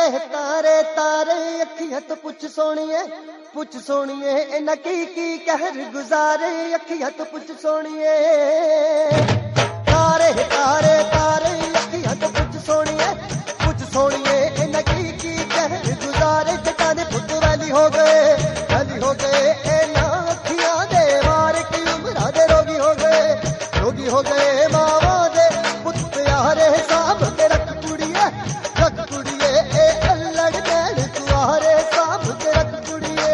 तारे तारे अखियां तो पुछ सोनिए इन्ना की कहर गुजारे अखियां तो पुछ सोनिए तारे तारे तारे अखियां तो पुछ सोनिए इन्ना की कहर गुजारे जटा ने पुत वैली हो गए इन्ना अखियां दे मार की उम्र दे रोगी हो गए मावा दे पुत प्यारे साहब के रख कुड़िए ए अल्लड़ नैन कुआरे साहब के रख कुड़िए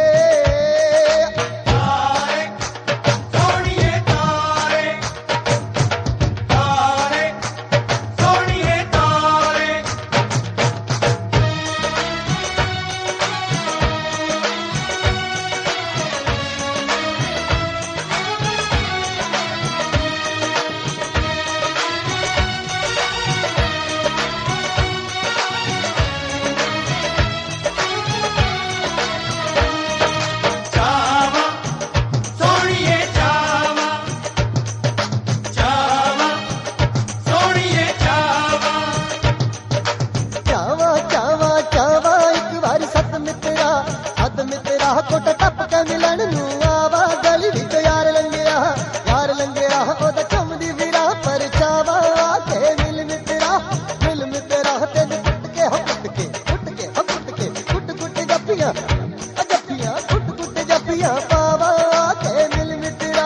कोट टप के मिलन नू आवा गली विच यार लंघिया ओदा चमदी वीरा पर चावा के मिल मित्रा तेन कुट जपियां कुट जपियां पावा के मिल मित्रा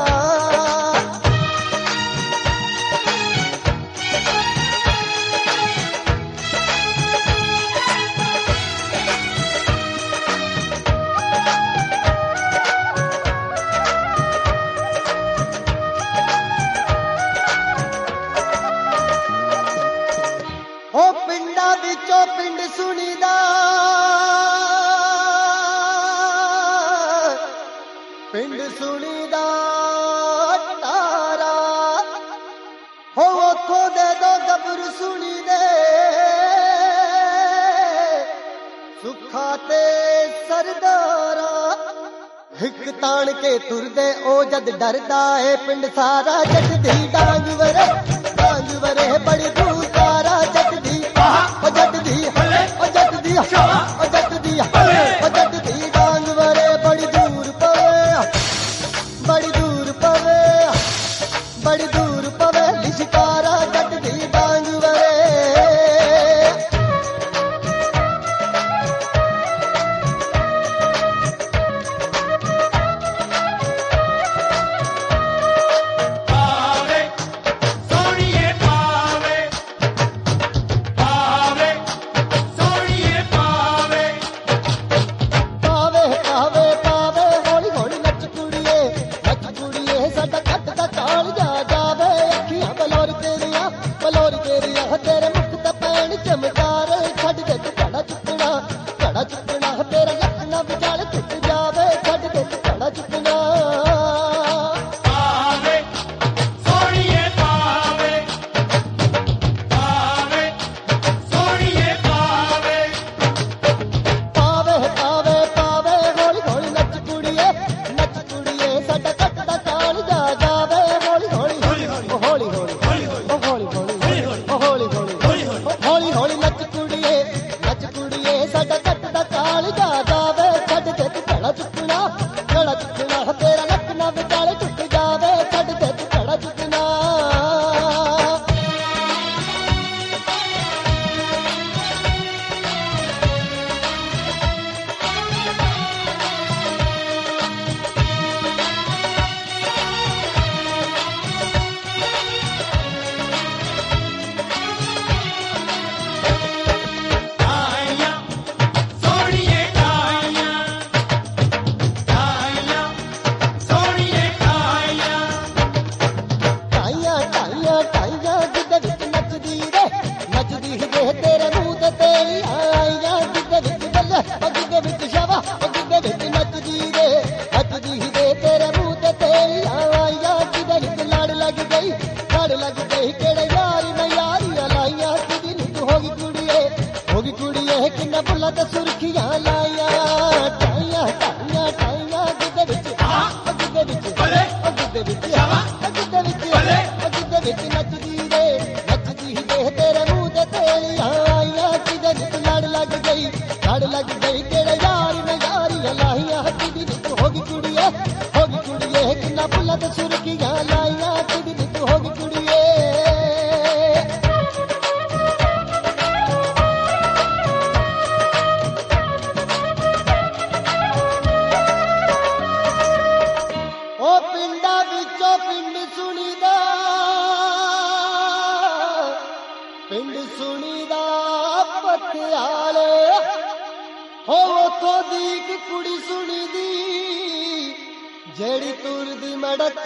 पिंडा विचों पिंड सुनीदा तारा हो उथों दे दो गबरू सुनी दे सुखा ते सरदारा हिक तान के तुरदे ओ जद डरदा है पिंड सारा जट दी डांग वरे बड़ी दूर तारा जट दी डांग वरे बड़ी दूर पवे लिशकारा जट दी डांग वरे साडा कट दा काल जा जावे ਸੁਣੀਦਾ ਪਿੰਡ ਸੁਣੀਦਾ ਪਟਿਆਲੇ ਹੋ ਉਥੋਂ ਦੀ ਇੱਕ ਕੁੜੀ ਸੁਣੀਦੀ ਜਿਹੜੀ ਤੁਰਦੀ ਮੜਕ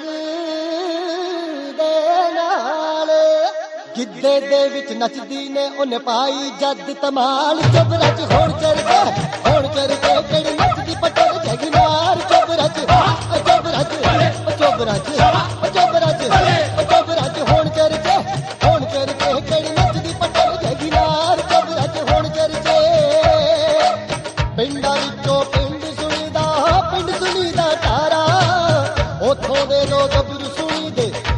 ਦੇ ਨਾਲ ਗਿੱਧੇ ਦੇ ਵਿੱਚ ਨੱਚਦੀ ਨੇ ਉਹਨੇ ਪਾਈ ਜੱਦ ਧਮਾਲ ਚੁਬਰਾ ਚ ਹੁਣ ਚਰਕੇ ਕਿਹੜੀ ਨੱਚਦੀ ਪਟਰ ਜਗੀ ਨਾਰ ਚੁਬਰਾ ਚ ਚੁਬਰਾ ਚ ਚੁਬਰਾ ਚ ਚੁਬਰਾ ਚ ਹੁਣ ਚਰਕੇ ਕਿਹੜੀ ਨੱਚਦੀ ਪਟਰ ਜਗੀ ਨਾਰ ਚੁਬਰਾ ਚ ਹੁਣ ਚਰਕੇ ਪਿੰਡਾਂ ਵਿੱਚੋਂ ਪਿੰਡ ਸੁਣੀਦਾ ਤਾਰਾ ਉਥੋਂ ਦੇ ਲੋਕ ਗੱਭਰੂ ਸੁਣੀਦੇ